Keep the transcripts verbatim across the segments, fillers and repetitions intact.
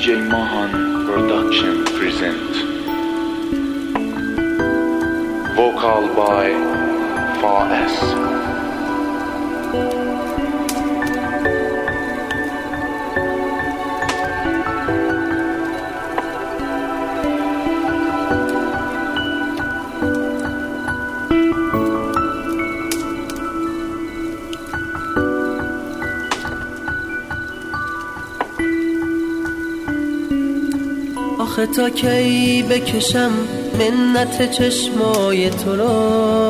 j Mahan Production present. Vocal by Fas. آخه تا کی بکشم منت چشمای تو رو،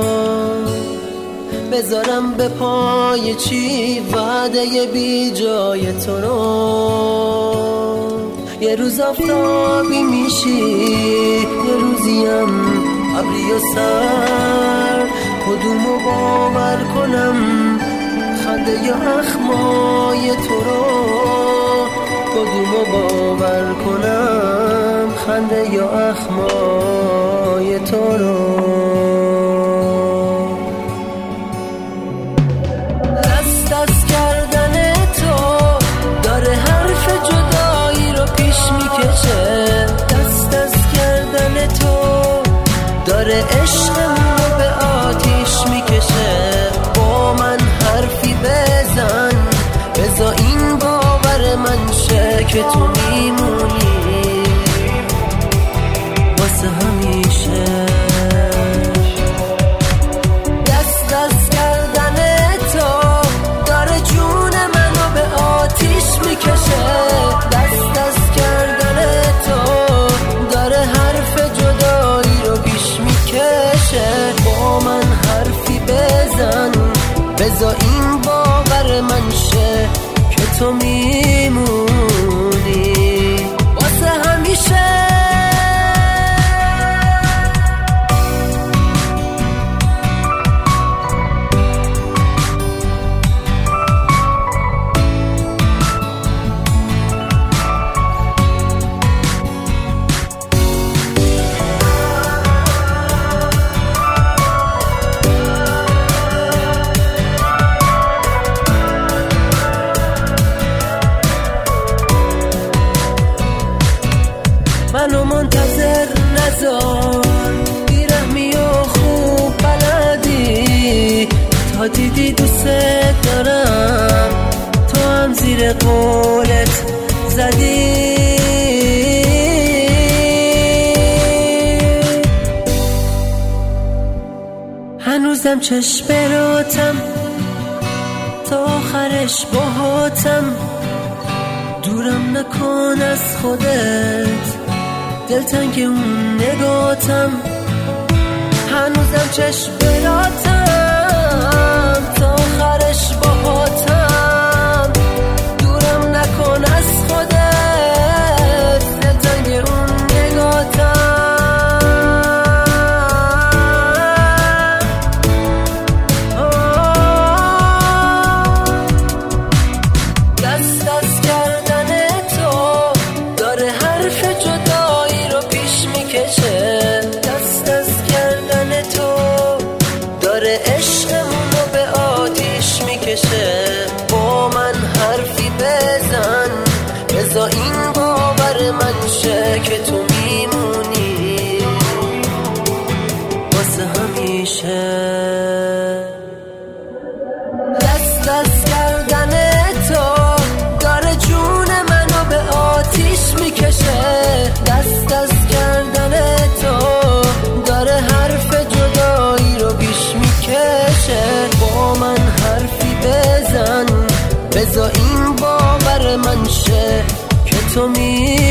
بذارم به پای چی وعده بی جای تو رو. یه روز آفتابی میشی، یه روزیم ابری و سر، کدومو باور کنم خنده یا اخمای تو رو، کدومو باور کنم خنده یا اخمای تو رو. دست دست کردن تو داره حرف جدایی رو پیش میکشه، دست دست کردن تو داره عشقمون رو به آتیش میکشه. با من حرفی بزن، بذار این باور من شه که تو میمونی واسه همیشه. دست دست کردن تو داره جون منو به آتیش میکشه، دست دست کردن تو داره حرف جدایی رو پیش میکشه. با من حرفی بزن، بذار این باور من شه که تو میمونی واسه همیشه. منو منتظر نذار، بیرحمی و خوب بلدی، تا دیدی دوست دارم تو هم زیر قولت زدی. هنوزم چشم براتم تا آخرش باهاتم، دورم نکن از خودت دلتنگ اون نگاتم. هنوزم چشم براتم تا آخرش باهاتم، دورم نکن از خودت دلتنگ اون نگاتم. دست دست کردن تو داره حرف جدایی رو پیش میکشه، دست دست کردن تو داره عشقمون رو به آتیش میکشه. با من حرفی بزن، بذار این باور من شه که تو میمونی واسه همیشه. دست دست کردن تو داره جون منو به آتیش میکشه، دست دست کردن تو داره حرف جدایی رو پیش میکشه. با من حرفی بزن، بذار این باور من شه که تو می